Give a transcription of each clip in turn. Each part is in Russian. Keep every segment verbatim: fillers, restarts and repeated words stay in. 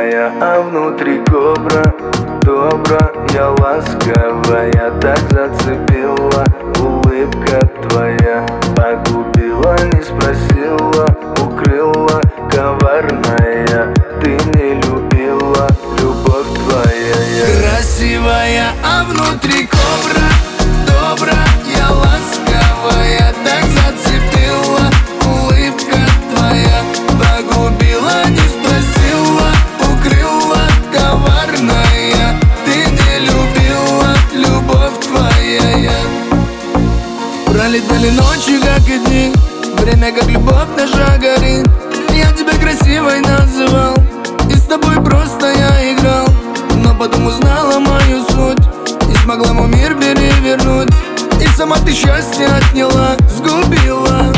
Красивая, а внутри кобра. Добрая, ласковая, так зацепила. Улыбка твоя погубила, не спросила. Укрыла, коварная, ты не любила. Любовь твоя. Красивая, а внутри кобра. Добрая, ласковая, так зацепила. Улыбка твоя погубила, не спросила. Укрыла, коварная, ты не любила. Любовь твоя. Пролетали ночи, как и дни, время, как любовь наша горит. Я тебя красивой называл, и с тобой просто я играл. Но потом узнала мою суть, не смогла мой мир перевернуть. И сама ты счастье отняла, сгубила.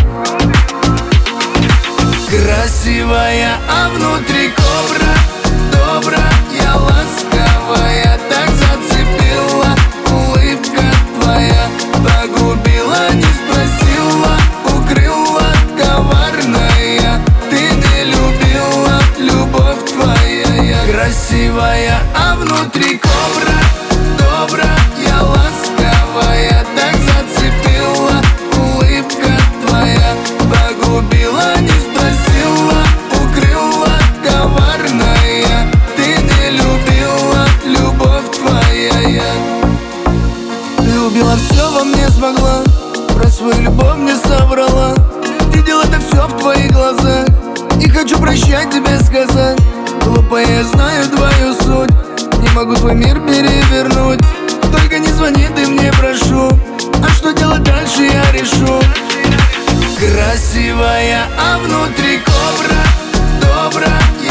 Красивая, а внутри кобра. Добрая, ласковая, так зацепила. Улыбка твоя погубила, не спросила. Укрыла, коварная, ты не любила. Любовь твоя. Красивая, а внутри кобра. Добрая, ласковая, так зацепила. Улыбка твоя погубила, не спросила. Укрыла, коварная, ты не любила. Любовь твоя. Ты убила все во мне, смогла. Про свою любовь мне соврала. Видел это все в твоих глазах. Не хочу прощать тебе сказать. Глупая, я знаю твою суть. Не могу твой мир перевернуть. Только не звони ты мне, прошу. А что делать дальше, я решу. Красивая, а внутри кобра. Добрая,